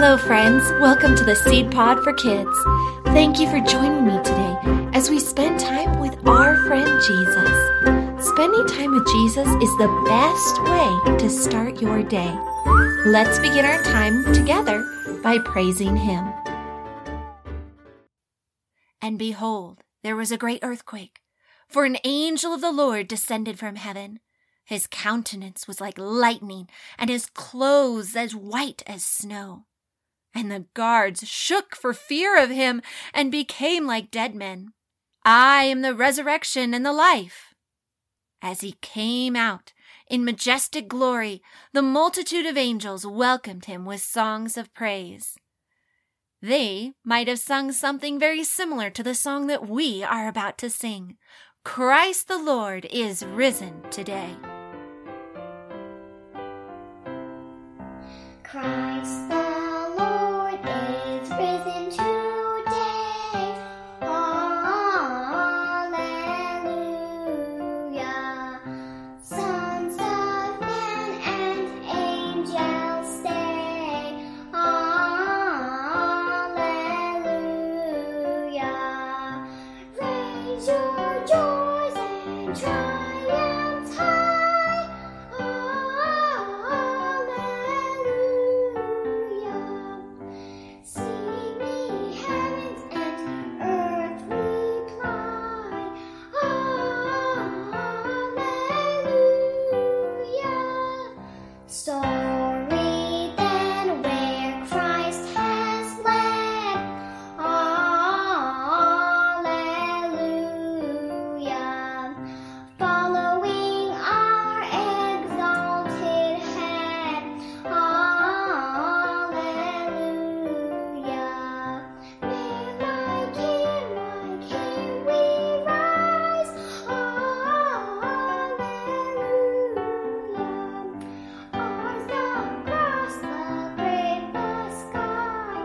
Hello, friends. Welcome to the Seed Pod for Kids. Thank you for joining me today as we spend time with our friend Jesus. Spending time with Jesus is the best way to start your day. Let's begin our time together by praising Him. And behold, there was a great earthquake, for an angel of the Lord descended from heaven. His countenance was like lightning, and his clothes as white as snow. And the guards shook for fear of him and became like dead men. I am the resurrection and the life. As he came out in majestic glory, the multitude of angels welcomed him with songs of praise. They might have sung something very similar to the song that we are about to sing. Christ the Lord is risen today. Christ the Lord is risen today. Hallelujah. Sons of men and angels say, Hallelujah. Raise your joys and triumphs high. Sing me heavens and earth reply. Hallelujah. Story then where Christ has led. Hallelujah. Following our exalted head. Hallelujah. May like him we rise. Hallelujah. Ours the cross, the grave, the sky.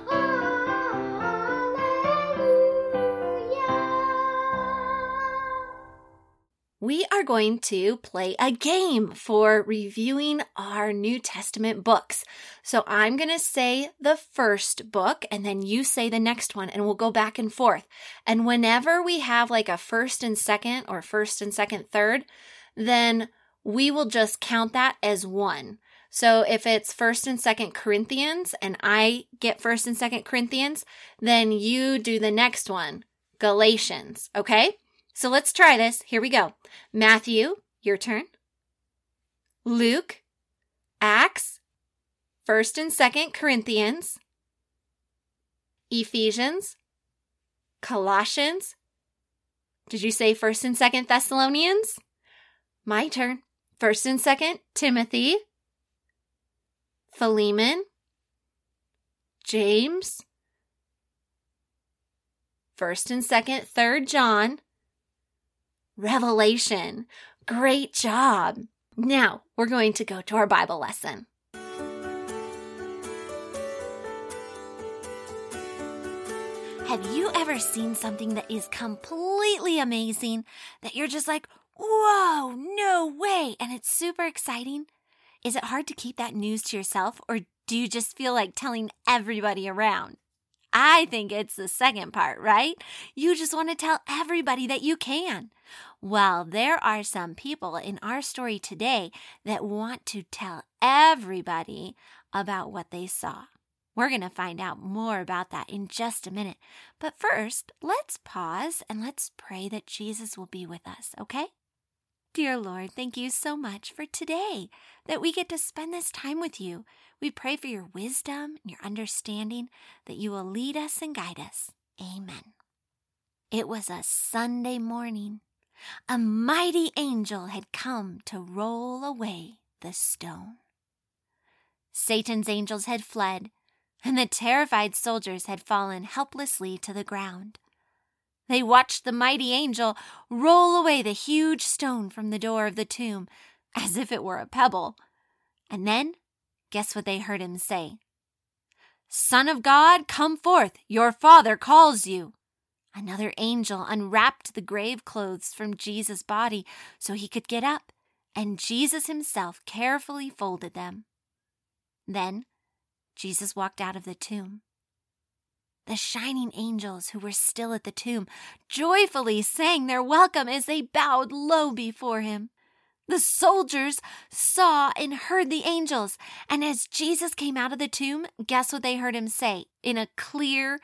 Hallelujah. We are going to play a game for reviewing our New Testament books. So I'm going to say the first book and then you say the next one and we'll go back and forth. And whenever we have like a first and second or first and second third, then we will just count that as one. So if it's first and second Corinthians and I get first and second Corinthians, then you do the next one, Galatians, okay? So let's try this. Here we go. Matthew, your turn. Luke, Acts, 1st and 2nd Corinthians, Ephesians, Colossians. Did you say 1st and 2nd Thessalonians? My turn. 1st and 2nd Timothy, Philemon, James, 1st and 2nd 3rd John, Revelation. Great job. Now we're going to go to our Bible lesson. Have you ever seen something that is completely amazing that you're just like, whoa, no way, and it's super exciting? Is it hard to keep that news to yourself, or do you just feel like telling everybody around? I think it's the second part, right? You just want to tell everybody that you can. Well, there are some people in our story today that want to tell everybody about what they saw. We're going to find out more about that in just a minute. But first, let's pause and let's pray that Jesus will be with us, okay? Dear Lord, thank you so much for today, that we get to spend this time with you. We pray for your wisdom and your understanding, that you will lead us and guide us. Amen. It was a Sunday morning. A mighty angel had come to roll away the stone. Satan's angels had fled, and the terrified soldiers had fallen helplessly to the ground. They watched the mighty angel roll away the huge stone from the door of the tomb as if it were a pebble. And then, guess what they heard him say? Son of God, come forth, your Father calls you. Another angel unwrapped the grave clothes from Jesus' body so he could get up, and Jesus himself carefully folded them. Then Jesus walked out of the tomb. The shining angels who were still at the tomb joyfully sang their welcome as they bowed low before him. The soldiers saw and heard the angels, and as Jesus came out of the tomb, guess what they heard him say in a clear,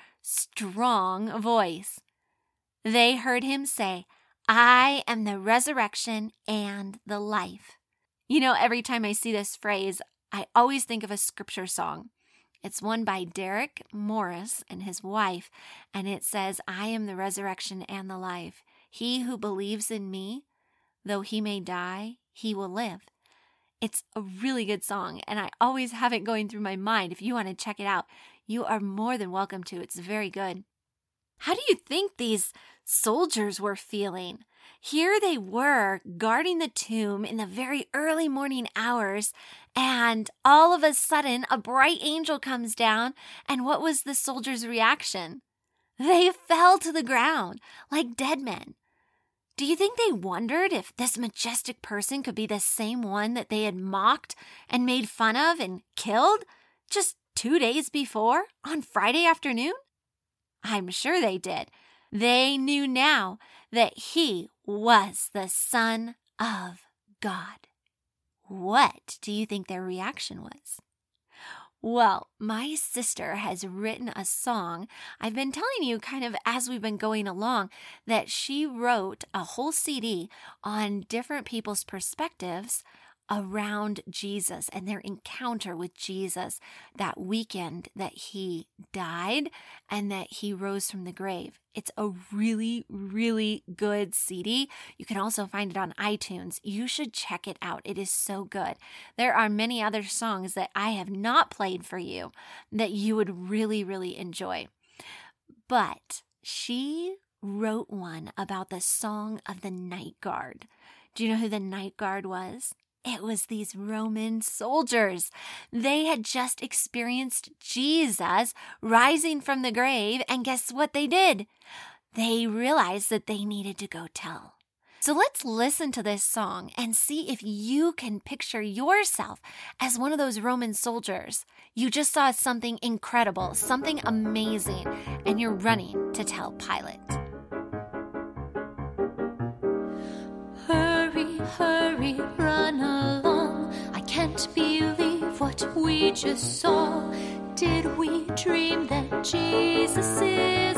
strong voice? They heard him say, "I am the resurrection and the life." You know, every time I see this phrase, I always think of a scripture song. It's one by Derek Morris and his wife, and it says, "I am the resurrection and the life. He who believes in me, though he may die, he will live." It's a really good song, and I always have it going through my mind. If you want to check it out, you are more than welcome to. It's very good. How do you think these soldiers were feeling? Here they were guarding the tomb in the very early morning hours, and all of a sudden a bright angel comes down, and what was the soldiers' reaction? They fell to the ground like dead men. Do you think they wondered if this majestic person could be the same one that they had mocked and made fun of and killed just 2 days before on Friday afternoon? I'm sure they did. They knew now that he was the Son of God. What do you think their reaction was? Well, my sister has written a song. I've been telling you kind of as we've been going along that she wrote a whole CD on different people's perspectives around Jesus and their encounter with Jesus that weekend that he died and that he rose from the grave. It's a really, really good CD. You can also find it on iTunes. You should check it out. It is so good. There are many other songs that I have not played for you that you would really, really enjoy. But she wrote one about the Song of the Night Guard. Do you know who the Night Guard was? It was these Roman soldiers. They had just experienced Jesus rising from the grave, and guess what they did? They realized that they needed to go tell. So let's listen to this song and see if you can picture yourself as one of those Roman soldiers. You just saw something incredible, something amazing, and you're running to tell Pilate. Hurry, hurry, run along. I can't believe what we just saw. Did we dream that Jesus is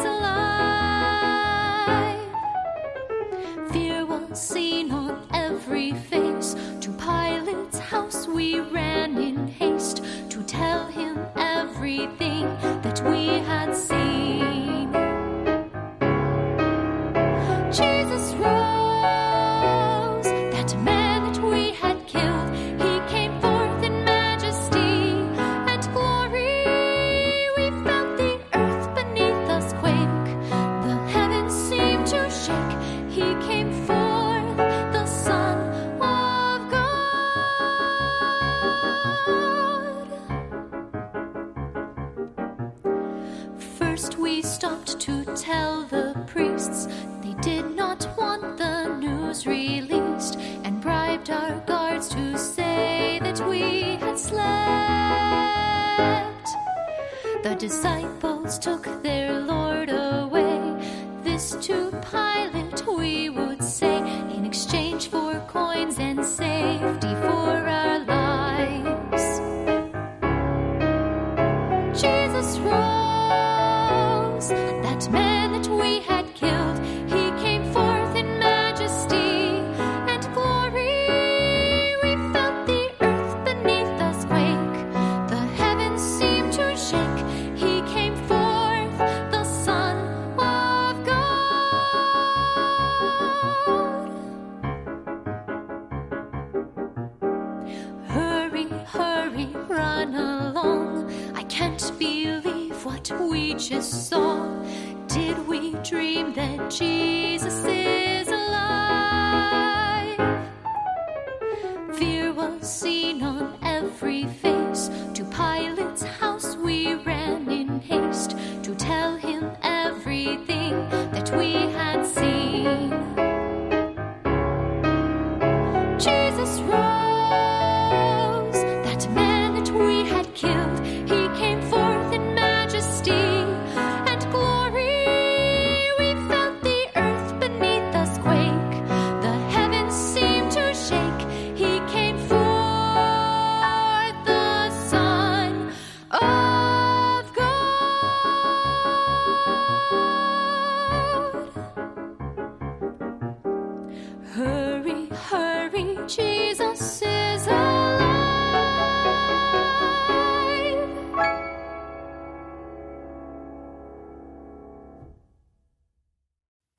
alive? Fear was seen on every face. To Pilate's house we ran in haste to tell him everything that we had seen. Jesus rose. First we stopped to tell the priests they did not want the news released, and bribed our guards to say that we had slept. The disciples took their Lord away. This to Pilate we would say, in exchange for coins and safety for our lives. Jesus rose. That man that we had killed, he came forth in majesty and glory. We felt the earth beneath us quake. The heavens seemed to shake. He came forth, the Son of God. Hurry, hurry, run along. I can't believe what we just saw. Did we dream that Jesus is alive? Fear was seen on every face. To Pilate's house we ran in haste to tell him everything that we had seen. Jesus rose. That man that we had killed, he came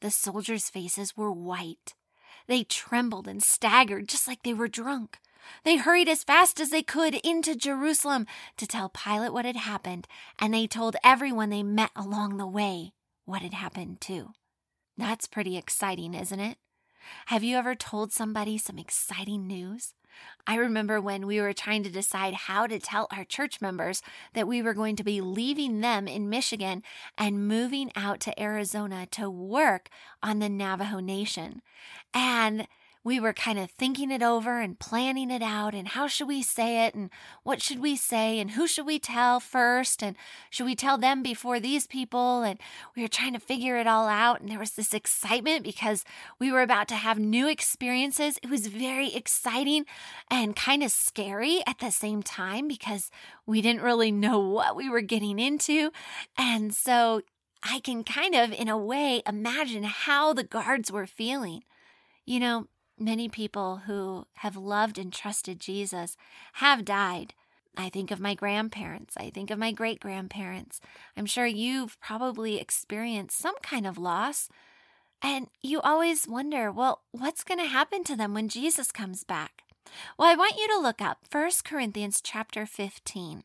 The soldiers' faces were white. They trembled and staggered just like they were drunk. They hurried as fast as they could into Jerusalem to tell Pilate what had happened, and they told everyone they met along the way what had happened too. That's pretty exciting, isn't it? Have you ever told somebody some exciting news? I remember when we were trying to decide how to tell our church members that we were going to be leaving them in Michigan and moving out to Arizona to work on the Navajo Nation. And we were kind of thinking it over and planning it out, and how should we say it, and what should we say, and who should we tell first, and should we tell them before these people? And we were trying to figure it all out, and there was this excitement because we were about to have new experiences. It was very exciting and kind of scary at the same time because we didn't really know what we were getting into. And so I can kind of, in a way, imagine how the guards were feeling. You know, many people who have loved and trusted Jesus have died. I think of my grandparents. I think of my great-grandparents. I'm sure you've probably experienced some kind of loss. And you always wonder, well, what's going to happen to them when Jesus comes back? Well, I want you to look up 1 Corinthians chapter 15.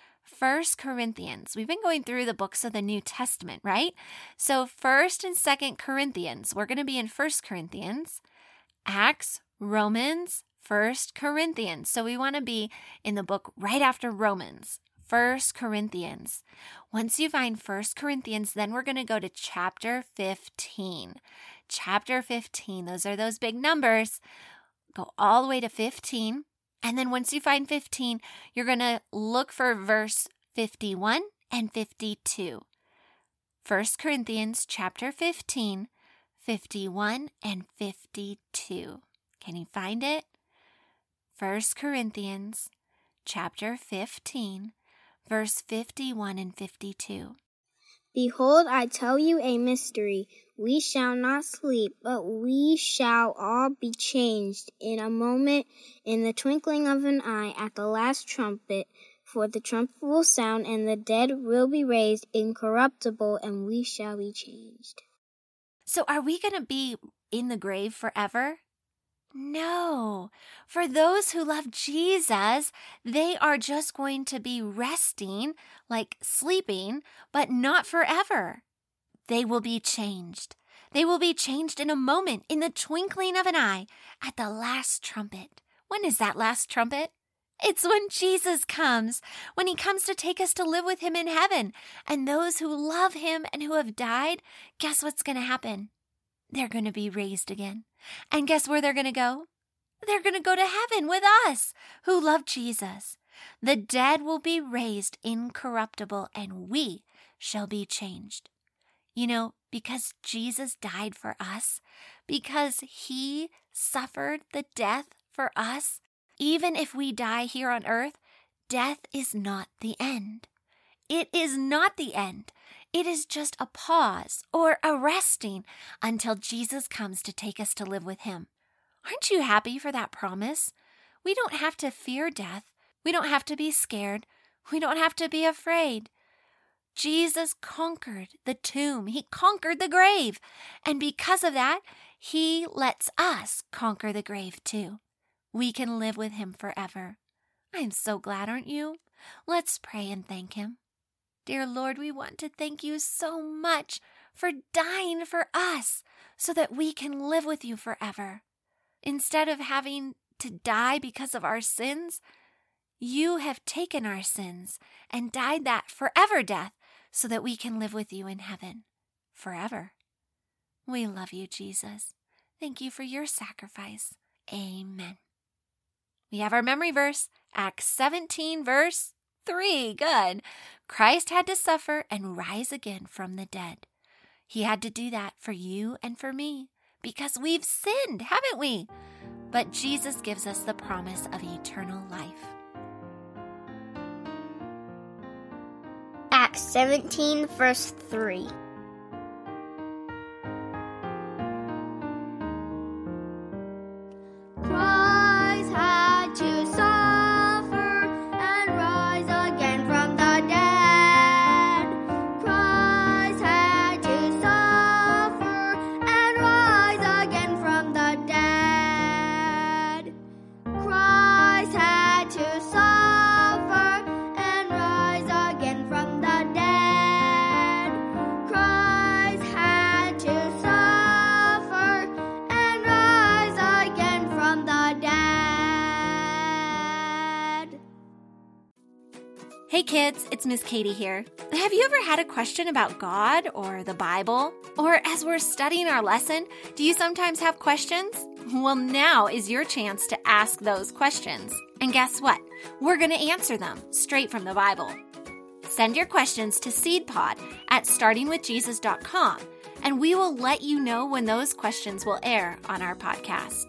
1 Corinthians. We've been going through the books of the New Testament, right? So 1 and 2 Corinthians. We're going to be in 1 Corinthians, Acts, Romans, 1 Corinthians. So we want to be in the book right after Romans, 1 Corinthians. Once you find 1 Corinthians, then we're going to go to chapter 15. Chapter 15. Those are those big numbers. Go all the way to 15. And then once you find 15, you're going to look for verse 51 and 52. 1 Corinthians chapter 15, 51 and 52. Can you find it? 1 Corinthians chapter 15, verse 51 and 52. Behold, I tell you a mystery. We shall not sleep, but we shall all be changed in a moment, in the twinkling of an eye, at the last trumpet. For the trumpet will sound, and the dead will be raised incorruptible, and we shall be changed. So are we going to be in the grave forever? No. For those who love Jesus, they are just going to be resting, like sleeping, but not forever. They will be changed. They will be changed in a moment, in the twinkling of an eye, at the last trumpet. When is that last trumpet? It's when Jesus comes, when he comes to take us to live with him in heaven. And those who love him and who have died, guess what's going to happen? They're going to be raised again. And guess where they're going to go? They're going to go to heaven with us who love Jesus. The dead will be raised incorruptible, and we shall be changed. You know, because Jesus died for us, because he suffered the death for us, even if we die here on earth, death is not the end. It is not the end. It is just a pause or a resting until Jesus comes to take us to live with him. Aren't you happy for that promise? We don't have to fear death. We don't have to be scared. We don't have to be afraid. Jesus conquered the tomb. He conquered the grave. And because of that, he lets us conquer the grave too. We can live with him forever. I'm so glad, aren't you? Let's pray and thank him. Dear Lord, we want to thank you so much for dying for us so that we can live with you forever. Instead of having to die because of our sins, you have taken our sins and died that forever death so that we can live with you in heaven forever. We love you, Jesus. Thank you for your sacrifice. Amen. We have our memory verse, Acts 17, verse 3. Good. Christ had to suffer and rise again from the dead. He had to do that for you and for me because we've sinned, haven't we? But Jesus gives us the promise of eternal life. Acts 17, verse 3. Christ had to suffer and rise again from the dead. Christ had to suffer Hey kids, it's Miss Katie here. Have you ever had a question about God or the Bible? Or as we're studying our lesson, do you sometimes have questions? Well, now is your chance to ask those questions. And guess what? We're going to answer them straight from the Bible. Send your questions to seedpod@startingwithjesus.com, and we will let you know when those questions will air on our podcast.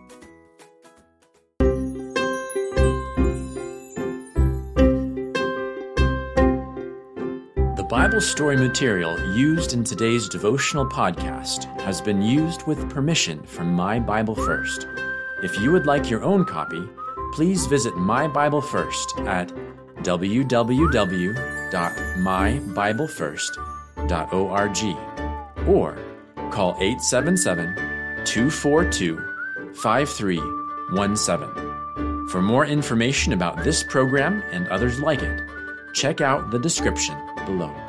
The Bible story material used in today's devotional podcast has been used with permission from My Bible First. If you would like your own copy, please visit My Bible First at www.mybiblefirst.org or call 877-242-5317. For more information about this program and others like it, check out the description below.